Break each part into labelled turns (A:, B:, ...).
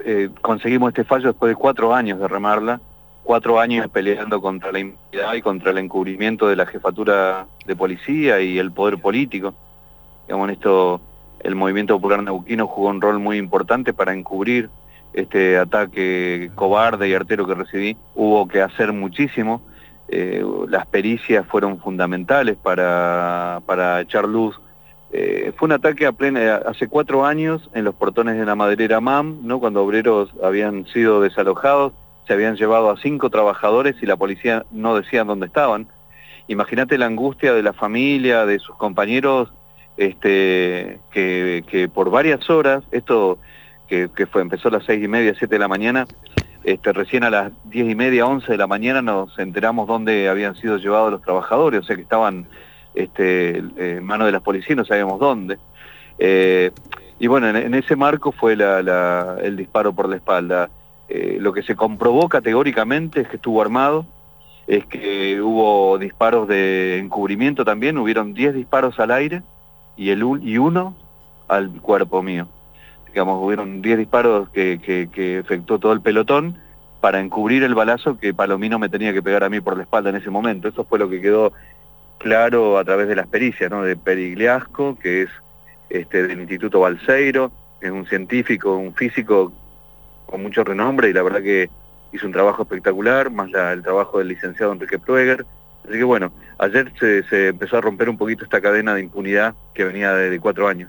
A: conseguimos este fallo después de 4 años de remarla, 4 años peleando contra la impunidad y contra el encubrimiento de la jefatura de policía y el poder político. Digamos, en esto el Movimiento Popular Neuquino jugó un rol muy importante para encubrir este ataque cobarde y artero que recibí. Hubo que hacer muchísimo, las pericias fueron fundamentales para echar luz. Fue un ataque hace 4 años en los portones de la maderera MAM, ¿no? Cuando obreros habían sido desalojados, se habían llevado a 5 trabajadores y la policía no decía dónde estaban. Imagínate la angustia de la familia, de sus compañeros, que por varias horas, esto empezó a las 6:30, 7 de la mañana, recién a las 10:30, 11 de la mañana nos enteramos dónde habían sido llevados los trabajadores, o sea que estaban en manos de las policías, no sabíamos dónde. Y bueno, en ese marco fue el disparo por la espalda. Lo que se comprobó categóricamente es que estuvo armado, es que hubo disparos de encubrimiento también, hubieron 10 disparos al aire y uno al cuerpo mío. Digamos, hubieron 10 disparos que efectuó todo el pelotón para encubrir el balazo que Palomino me tenía que pegar a mí por la espalda en ese momento. Eso fue lo que quedó claro a través de las pericias, ¿no? De Perigliasco, que es del Instituto Balseiro, es un científico, un físico con mucho renombre y la verdad que hizo un trabajo espectacular, más el trabajo del licenciado Enrique Prueger. Así que bueno, ayer se empezó a romper un poquito esta cadena de impunidad que venía de 4 años.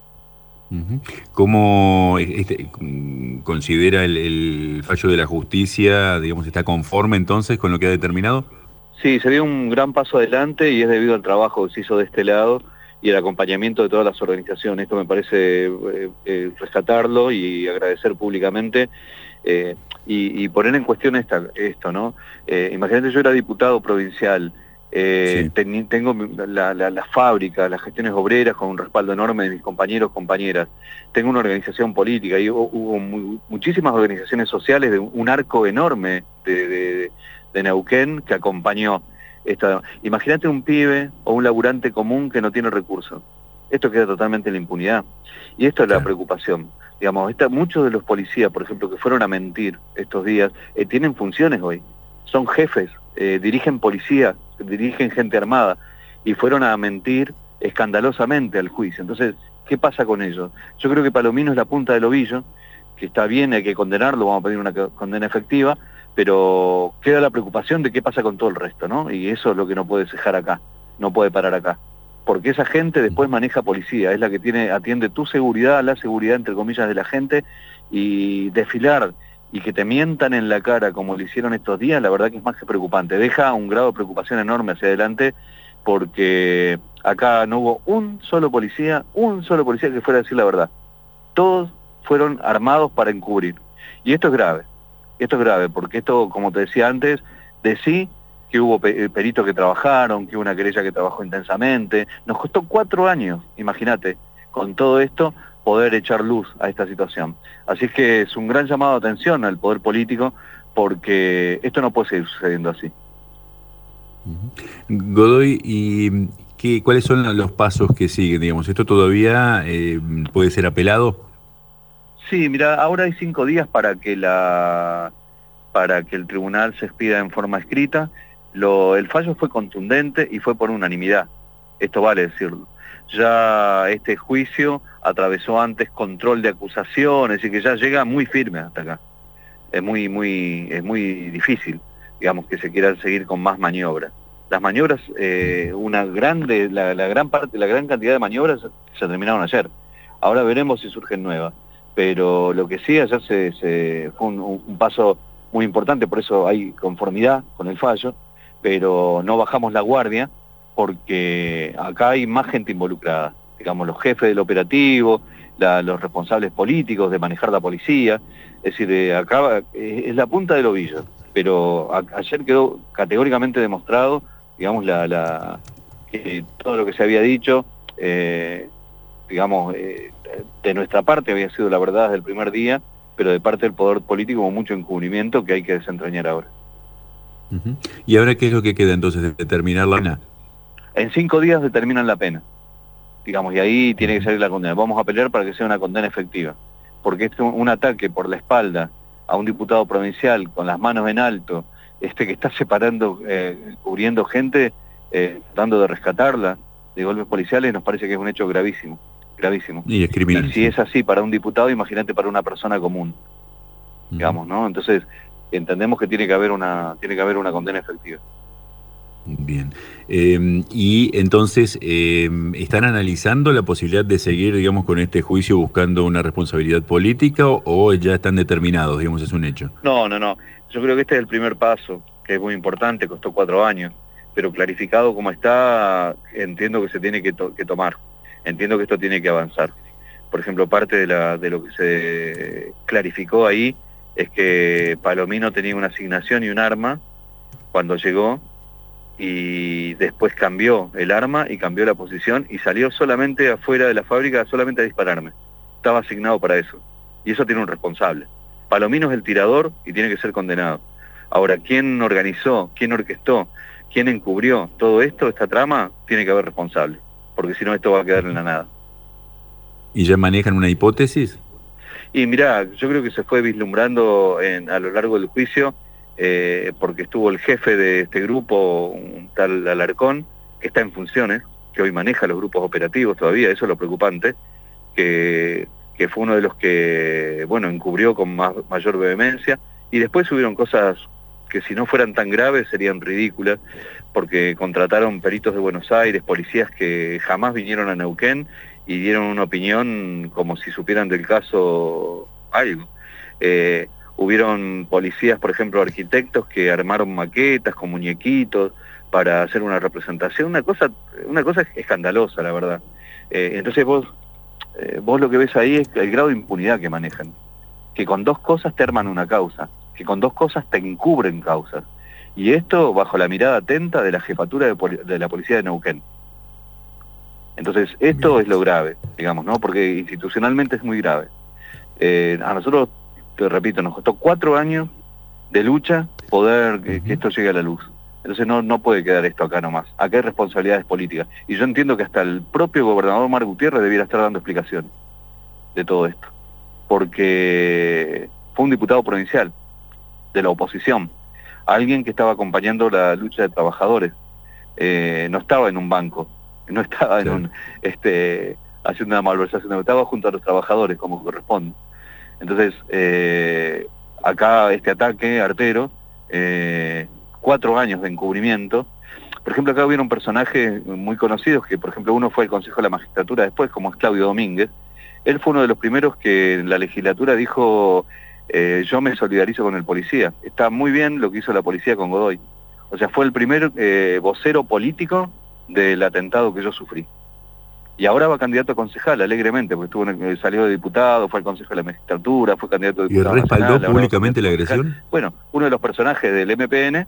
B: ¿Cómo considera el fallo de la justicia, digamos, está conforme entonces con lo que ha determinado?
A: Sí, se dio un gran paso adelante y es debido al trabajo que se hizo de este lado y el acompañamiento de todas las organizaciones. Esto me parece rescatarlo y agradecer públicamente y poner en cuestión esto, ¿no? Imagínate, yo era diputado provincial,
B: Sí.
A: tengo la fábrica, las gestiones obreras con un respaldo enorme de mis compañeros, compañeras. Tengo una organización política y hubo muchísimas organizaciones sociales de un arco enorme de Neuquén que acompañó esta. Imagínate un pibe o un laburante común que no tiene recursos. Esto queda totalmente en la impunidad. Y esto es la preocupación. Digamos, muchos de los policías, por ejemplo, que fueron a mentir estos días, tienen funciones hoy. Son jefes, dirigen policía, dirigen gente armada, y fueron a mentir escandalosamente al juicio. Entonces, ¿qué pasa con ellos? Yo creo que Palomino es la punta del ovillo, que está bien, hay que condenarlo, vamos a pedir una condena efectiva, pero queda la preocupación de qué pasa con todo el resto, ¿no? Y eso es lo que no puede cejar acá, no puede parar acá. Porque esa gente después maneja policía, es la que atiende tu seguridad, la seguridad entre comillas de la gente, y desfilar y que te mientan en la cara como lo hicieron estos días, la verdad que es más que preocupante. Deja un grado de preocupación enorme hacia adelante porque acá no hubo un solo policía que fuera a decir la verdad. Todos fueron armados para encubrir. Y esto es grave, porque esto, como te decía antes, decí que hubo peritos que trabajaron, que hubo una querella que trabajó intensamente. Nos costó 4 años, imagínate, con todo esto, poder echar luz a esta situación. Así que es un gran llamado de atención al poder político, porque esto no puede seguir sucediendo así.
B: Godoy, ¿y cuáles son los pasos que siguen? Digamos, ¿esto todavía puede ser apelado?
A: Sí, mira, ahora hay 5 días para que el tribunal se expida en forma escrita. El fallo fue contundente y fue por unanimidad. Esto vale decirlo. Ya este juicio atravesó antes control de acusación, es decir, que ya llega muy firme hasta acá. Es muy difícil, digamos, que se quieran seguir con más maniobras. Las maniobras, la gran cantidad de maniobras se terminaron ayer. Ahora veremos si surgen nuevas. Pero lo que sí, ayer fue un paso muy importante, por eso hay conformidad con el fallo, pero no bajamos la guardia porque acá hay más gente involucrada, digamos, los jefes del operativo, los responsables políticos de manejar la policía, es decir, acá es la punta del ovillo, pero ayer quedó categóricamente demostrado, digamos, que todo lo que se había dicho, digamos, de nuestra parte había sido la verdad desde el primer día, pero de parte del poder político hubo mucho encubrimiento que hay que desentrañar ahora.
B: ¿Y ahora qué es lo que queda entonces de determinar la pena?
A: En 5 días determinan la pena, digamos, y ahí tiene que salir la condena. Vamos a pelear para que sea una condena efectiva. porque es un ataque por la espalda a un diputado provincial con las manos en alto, que está separando, cubriendo gente, tratando de rescatarla de golpes policiales, nos parece que es un hecho gravísimo, gravísimo.
B: Y es criminal.
A: Y si es así para un diputado, imagínate para una persona común, digamos, ¿no? Entonces, entendemos que tiene que haber una condena efectiva.
B: Bien. Y entonces, ¿están analizando la posibilidad de seguir, digamos, con este juicio buscando una responsabilidad política o ya están determinados, digamos, es un hecho?
A: No. Yo creo que este es el primer paso, que es muy importante, costó 4 años, pero clarificado como está, entiendo que se tiene que tomar. Entiendo que esto tiene que avanzar. Por ejemplo, parte de lo que se clarificó ahí es que Palomino tenía una asignación y un arma cuando llegó, y después cambió el arma y cambió la posición y salió solamente afuera de la fábrica, solamente a dispararme. Estaba asignado para eso. Y eso tiene un responsable. Palomino es el tirador y tiene que ser condenado. Ahora, ¿quién organizó, quién orquestó, quién encubrió todo esto, esta trama? Tiene que haber responsable, porque si no esto va a quedar en la nada.
B: ¿Y ya manejan una hipótesis?
A: Y mirá, yo creo que se fue vislumbrando a lo largo del juicio, porque estuvo el jefe de este grupo, un tal Alarcón, que está en funciones, que hoy maneja los grupos operativos todavía, eso es lo preocupante, que fue uno de los que, bueno, encubrió con mayor vehemencia, y después hubieron cosas que si no fueran tan graves serían ridículas, porque contrataron peritos de Buenos Aires, policías que jamás vinieron a Neuquén y dieron una opinión como si supieran del caso algo. Hubieron policías, por ejemplo, arquitectos que armaron maquetas con muñequitos para hacer una representación, una cosa escandalosa, la verdad. Entonces vos lo que ves ahí es el grado de impunidad que manejan, que con 2 cosas te arman una causa, que con 2 cosas te encubren causas, y esto bajo la mirada atenta de la jefatura de la policía de Neuquén. Entonces esto es lo grave, digamos, ¿no? Porque institucionalmente es muy grave. A nosotros, te repito, nos costó 4 años de lucha poder que esto llegue a la luz. Entonces no puede quedar esto acá nomás. Acá hay responsabilidades políticas. Y yo entiendo que hasta el propio gobernador Mar Gutiérrez debiera estar dando explicaciones de todo esto. Porque fue un diputado provincial de la oposición, alguien que estaba acompañando la lucha de trabajadores. No estaba en un banco, no estaba en haciendo una malversación, estaba junto a los trabajadores como corresponde. Entonces, acá este ataque artero, 4 años de encubrimiento. Por ejemplo, acá hubieron personajes muy conocidos, que por ejemplo uno fue el Consejo de la Magistratura después, como es Claudio Domínguez. Él fue uno de los primeros que en la legislatura dijo, yo me solidarizo con el policía. Está muy bien lo que hizo la policía con Godoy. O sea, fue el primer vocero político del atentado que yo sufrí. Y ahora va candidato a concejal, alegremente, porque salió de diputado, fue al Consejo de la Magistratura, fue candidato a diputado.
B: ¿Y respaldó
A: nacional,
B: públicamente la agresión?
A: Bueno, uno de los personajes del MPN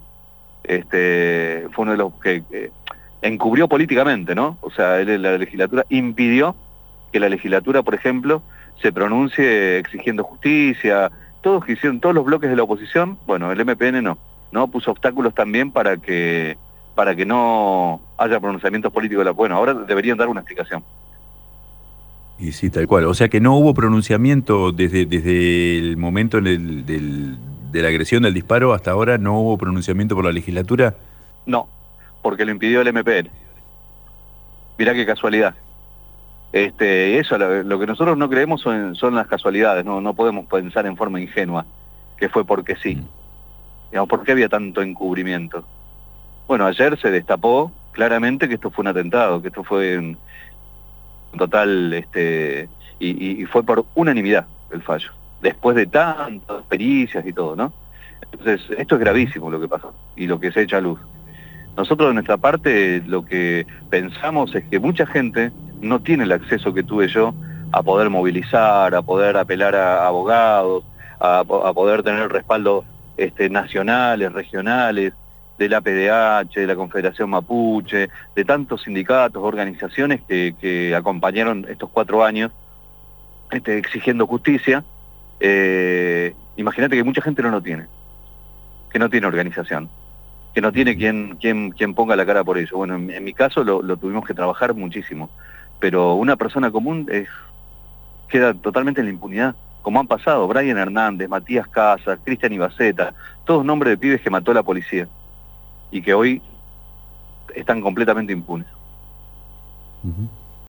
A: fue uno de los que encubrió políticamente, ¿no? O sea, él en la legislatura impidió que la legislatura, por ejemplo, se pronuncie exigiendo justicia. Todos los bloques de la oposición, bueno, el MPN no puso obstáculos también para que no haya pronunciamientos políticos. Bueno, ahora deberían dar una explicación.
B: Y sí, tal cual. O sea que no hubo pronunciamiento desde el momento de la agresión, del disparo, hasta ahora no hubo pronunciamiento por la legislatura.
A: No, porque lo impidió el MPN. Mirá qué casualidad. Eso, lo que nosotros no creemos son las casualidades, no podemos pensar en forma ingenua, que fue porque sí. Digamos, ¿por qué había tanto encubrimiento? Bueno, ayer se destapó claramente que esto fue un atentado, que esto fue un total, y fue por unanimidad el fallo, después de tantas pericias y todo, ¿no? Entonces, esto es gravísimo lo que pasó y lo que se echa a luz. Nosotros de nuestra parte lo que pensamos es que mucha gente no tiene el acceso que tuve yo a poder movilizar, a poder apelar a abogados, a poder tener respaldo nacionales, regionales, de la PDH, de la Confederación Mapuche, de tantos sindicatos, organizaciones que acompañaron estos 4 años exigiendo justicia. Imagínate que mucha gente no lo tiene, que no tiene organización, que no tiene quien ponga la cara por ello. Bueno, en mi caso lo tuvimos que trabajar muchísimo, pero una persona común queda totalmente en la impunidad, como han pasado Brian Hernández, Matías Casas, Cristian Ibaceta, todos nombres de pibes que mató la policía y que hoy están completamente impunes.
B: Uh-huh.